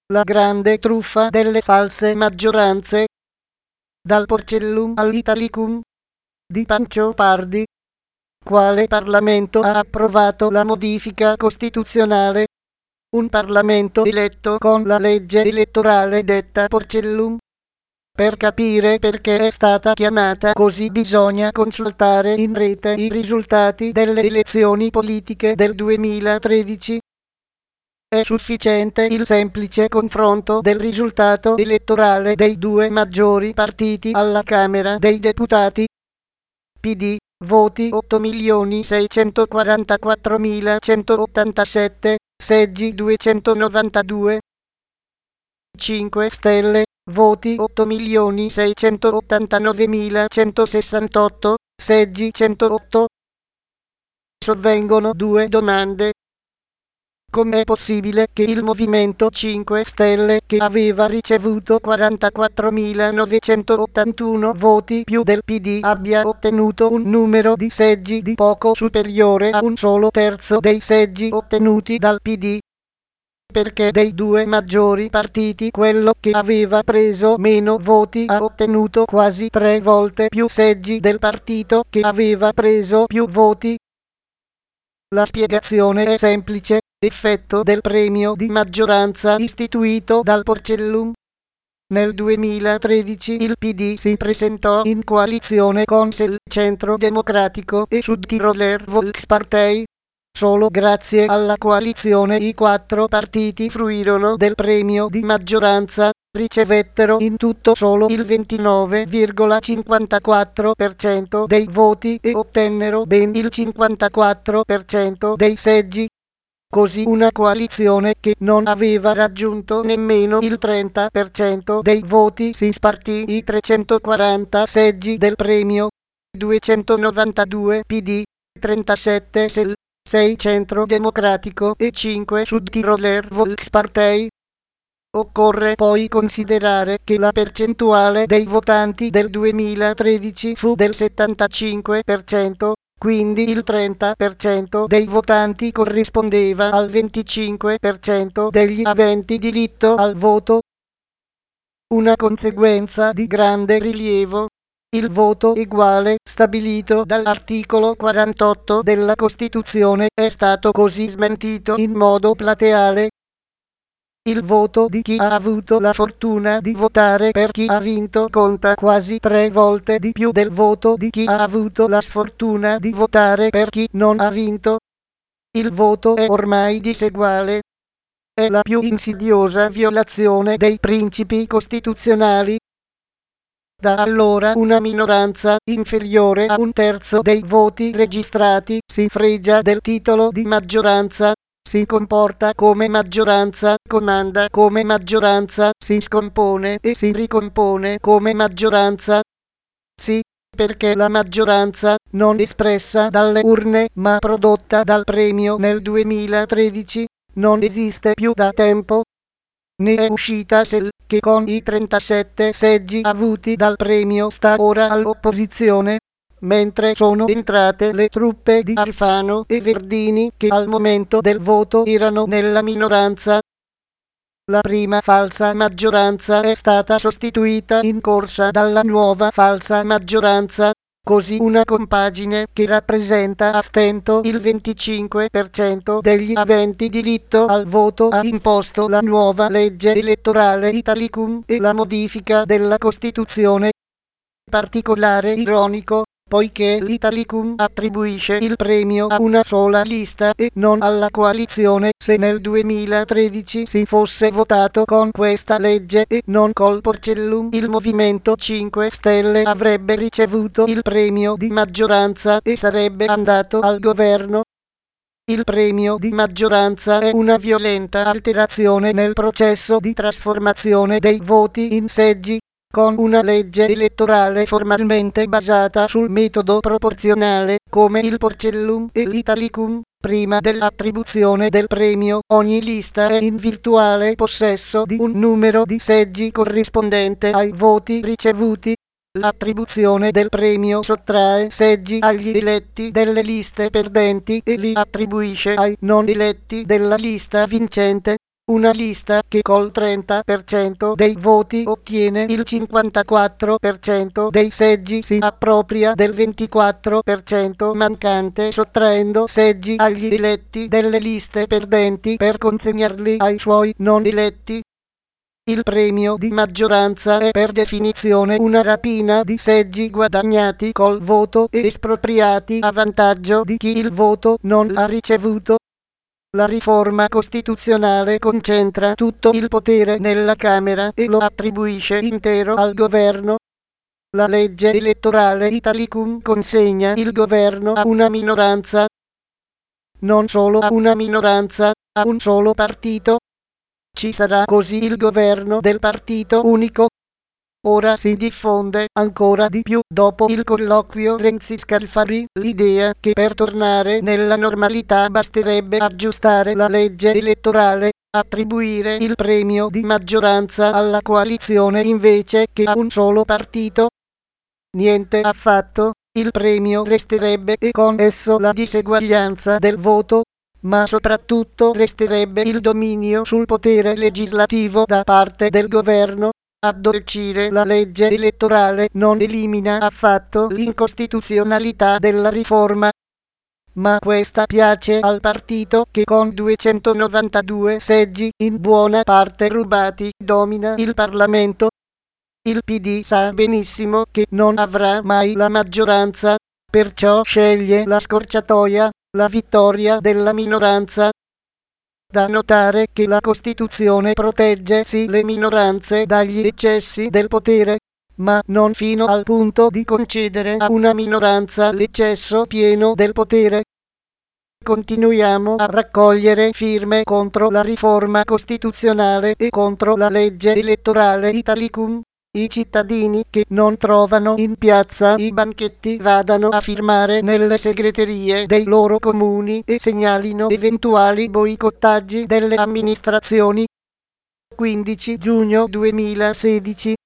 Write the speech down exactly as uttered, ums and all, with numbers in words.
La grande truffa delle false maggioranze. Dal Porcellum all'Italicum di Pancio Pardi. Quale Parlamento ha approvato la modifica costituzionale? Un Parlamento eletto con la legge elettorale detta Porcellum. Per capire perché è stata chiamata così bisogna consultare in rete i risultati delle elezioni politiche del duemilatredici. È sufficiente il semplice confronto del risultato elettorale dei due maggiori partiti alla Camera dei Deputati. P D, voti otto milioni seicentoquarantaquattromilacentottantasette, seggi duecentonovantadue. cinque Stelle, voti otto milioni seicentottantanovemilacentosessantotto, seggi centootto. Sovvengono due domande. Com'è possibile che il Movimento cinque Stelle, che aveva ricevuto quarantaquattromilanovecentoottantuno voti più del P D, abbia ottenuto un numero di seggi di poco superiore a un solo terzo dei seggi ottenuti dal P D? Perché dei due maggiori partiti quello che aveva preso meno voti ha ottenuto quasi tre volte più seggi del partito che aveva preso più voti? La spiegazione è semplice. Effetto del premio di maggioranza istituito dal Porcellum. Nel duemilatredici il P D si presentò in coalizione con S il Centro Democratico e Südtiroler Volkspartei. Solo grazie alla coalizione i quattro partiti fruirono del premio di maggioranza, ricevettero in tutto solo il ventinove virgola cinquantaquattro per cento dei voti e ottennero ben il cinquantaquattro per cento dei seggi. Così una coalizione che non aveva raggiunto nemmeno il trenta per cento dei voti si spartì i trecentoquaranta seggi del premio. duecentonovantadue P D, trentasette S il, sei Centro Democratico e cinque Südtiroler Volkspartei. Occorre poi considerare che la percentuale dei votanti del duemilatredici fu del settantacinque per cento. Quindi il trenta per cento dei votanti corrispondeva al venticinque per cento degli aventi diritto al voto. Una conseguenza di grande rilievo. Il voto eguale, stabilito dall'articolo quarantotto della Costituzione, è stato così smentito in modo plateale. Il voto di chi ha avuto la fortuna di votare per chi ha vinto conta quasi tre volte di più del voto di chi ha avuto la sfortuna di votare per chi non ha vinto. Il voto è ormai diseguale. È la più insidiosa violazione dei principi costituzionali. Da allora una minoranza, inferiore a un terzo dei voti registrati, si fregia del titolo di maggioranza. Si comporta come maggioranza, comanda come maggioranza, si scompone e si ricompone come maggioranza. Sì, perché la maggioranza, non espressa dalle urne ma prodotta dal premio nel duemilatredici, non esiste più da tempo. Ne è uscita S il, che con i trentasette seggi avuti dal premio sta ora all'opposizione, mentre sono entrate le truppe di Alfano e Verdini che al momento del voto erano nella minoranza. La prima falsa maggioranza è stata sostituita in corsa dalla nuova falsa maggioranza. Così una compagine che rappresenta a stento il venticinque per cento degli aventi diritto al voto ha imposto la nuova legge elettorale Italicum e la modifica della Costituzione. Particolare ironico, poiché l'Italicum attribuisce il premio a una sola lista e non alla coalizione. Se nel duemilatredici si fosse votato con questa legge e non col Porcellum, il Movimento cinque Stelle avrebbe ricevuto il premio di maggioranza e sarebbe andato al governo. Il premio di maggioranza è una violenta alterazione nel processo di trasformazione dei voti in seggi. Con una legge elettorale formalmente basata sul metodo proporzionale, come il Porcellum e l'Italicum, prima dell'attribuzione del premio, ogni lista è in virtuale possesso di un numero di seggi corrispondente ai voti ricevuti. L'attribuzione del premio sottrae seggi agli eletti delle liste perdenti e li attribuisce ai non eletti della lista vincente. Una lista che col trenta per cento dei voti ottiene il cinquantaquattro per cento dei seggi si appropria del ventiquattro per cento mancante, sottraendo seggi agli eletti delle liste perdenti per consegnarli ai suoi non eletti. Il premio di maggioranza è per definizione una rapina di seggi guadagnati col voto e espropriati a vantaggio di chi il voto non ha ricevuto. La riforma costituzionale concentra tutto il potere nella Camera e lo attribuisce intero al governo. La legge elettorale Italicum consegna il governo a una minoranza, non solo a una minoranza, a un solo partito. Ci sarà così il governo del partito unico. Ora si diffonde ancora di più, dopo il colloquio Renzi-Scalfari, l'idea che per tornare nella normalità basterebbe aggiustare la legge elettorale, attribuire il premio di maggioranza alla coalizione invece che a un solo partito. Niente affatto, il premio resterebbe e con esso la diseguaglianza del voto, ma soprattutto resterebbe il dominio sul potere legislativo da parte del governo. Addolcire la legge elettorale non elimina affatto l'incostituzionalità della riforma, ma questa piace al partito che con duecentonovantadue seggi, in buona parte rubati, domina il Parlamento. Il P D sa benissimo che non avrà mai la maggioranza, perciò sceglie la scorciatoia, la vittoria della minoranza. Da notare che la Costituzione protegge sì le minoranze dagli eccessi del potere, ma non fino al punto di concedere a una minoranza l'eccesso pieno del potere. Continuiamo a raccogliere firme contro la riforma costituzionale e contro la legge elettorale Italicum. I cittadini che non trovano in piazza i banchetti vadano a firmare nelle segreterie dei loro comuni e segnalino eventuali boicottaggi delle amministrazioni. quindici giugno duemilasedici